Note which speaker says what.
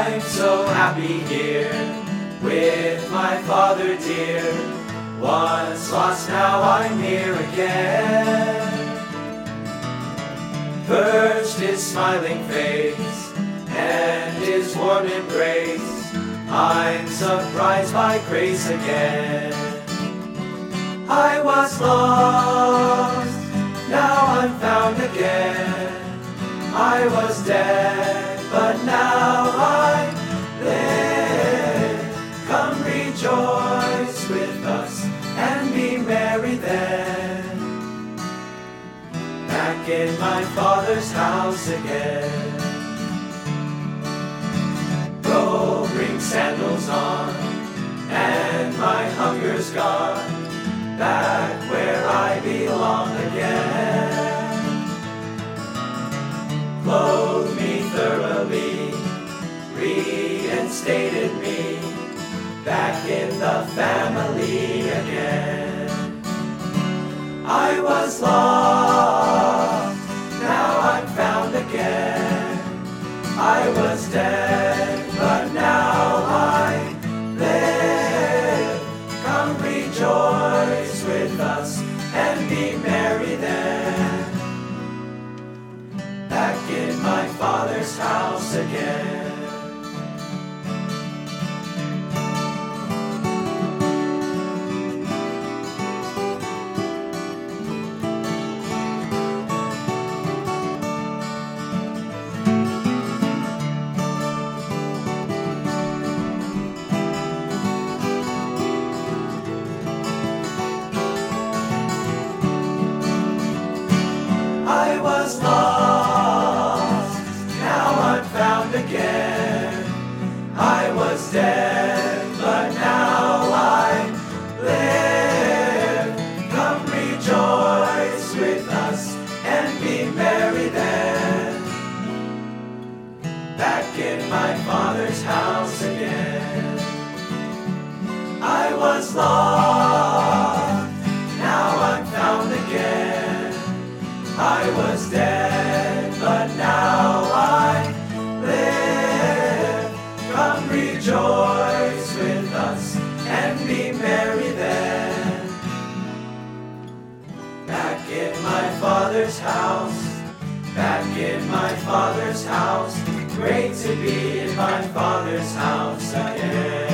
Speaker 1: I'm so happy here with my Father dear. Once lost, now I'm here again. First his smiling face and his warm embrace, I'm surprised by grace again. I was lost, now I'm found again. I was dead, but now I live. Come rejoice with us and be merry then. Back in my Father's house again. Go, bring sandals on, and my hunger's gone. Back where I belong again. Clothe me thoroughly, reinstated me, back in the family again. I was lost, now I'm found again. I was dead, but now I live. Come rejoice with us and be merry then. Back in my Father's house again. I was lost, now I'm found again. I was dead, but now I live. Come rejoice with us and be merry then. Back in my Father's house again. I was lost, now I'm found again. I was dead, but now I live. Come rejoice with us and be merry then. Back in my Father's house, back in my Father's house. Great to be in my Father's house again.